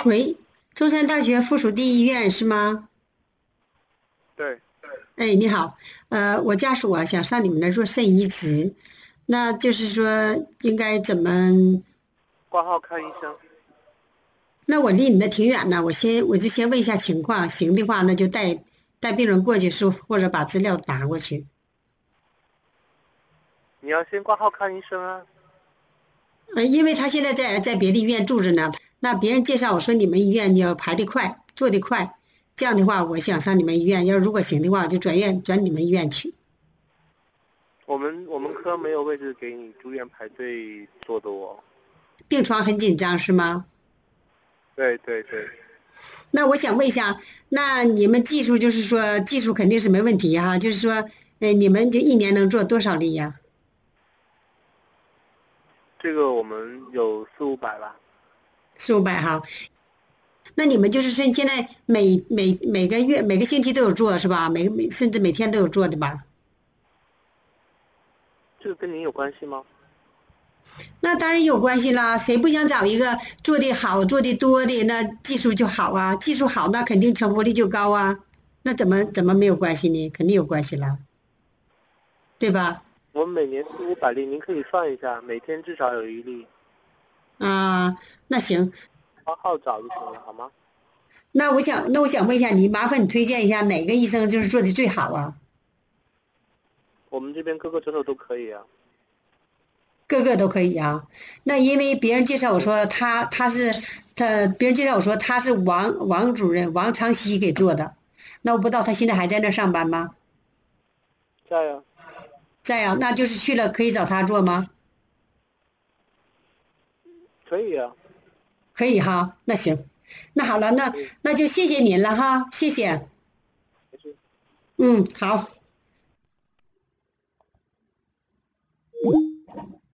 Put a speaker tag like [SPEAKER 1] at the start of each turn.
[SPEAKER 1] 喂，中山大学附属第一医院是吗？
[SPEAKER 2] 对，
[SPEAKER 1] 哎，你好，我家属想上你们那儿做肾移植，那就是说应该怎么？
[SPEAKER 2] 挂号看医生。
[SPEAKER 1] 那我离你那挺远呢，我就先问一下情况，行的话那就带病人过去或者把资料拿过去。
[SPEAKER 2] 你要先挂号看医生啊。
[SPEAKER 1] 因为他现在在别的医院住着呢，那别人介绍我说你们医院要排得快，做得快，这样的话我想上你们医院，如果行的话我就转你们医院去。
[SPEAKER 2] 我们科没有位置给你住院排队做的哦。
[SPEAKER 1] 病床很紧张是吗？
[SPEAKER 2] 对对对。
[SPEAKER 1] 那我想问一下，那你们技术就是说技术肯定是没问题哈，就是说，你们就一年能做多少例呀？
[SPEAKER 2] 这个我们有四五百吧。
[SPEAKER 1] 400-500哈。那你们就是说现在每个月每个星期都有做是吧？甚至每天都有做的吧？
[SPEAKER 2] 这个跟您有关系吗？
[SPEAKER 1] 那当然有关系啦，谁不想找一个做的好、做的多的，那技术就好啊，技术好那肯定成活率就高啊，那怎么没有关系呢？肯定有关系啦，对吧？
[SPEAKER 2] 我们每年四五百例，您可以算一下，每天至少有一例。
[SPEAKER 1] 啊，那行，
[SPEAKER 2] 挂号找就行了，好吗？
[SPEAKER 1] 那我想问一下你，麻烦你推荐一下哪个医生就是做的最好啊？
[SPEAKER 2] 我们这边各个诊所都可以啊。
[SPEAKER 1] 各个都可以啊。那因为别人介绍我说别人介绍我说他是王主任王长熙给做的，那我不知道他现在还在那上班吗？
[SPEAKER 2] 在呀。
[SPEAKER 1] 在啊，那就是去了可以找他做吗？
[SPEAKER 2] 可以啊。
[SPEAKER 1] 可以哈，那行，那好了，那
[SPEAKER 2] 嗯，
[SPEAKER 1] 那就谢谢您了哈，谢谢。
[SPEAKER 2] 没事。
[SPEAKER 1] 嗯，好。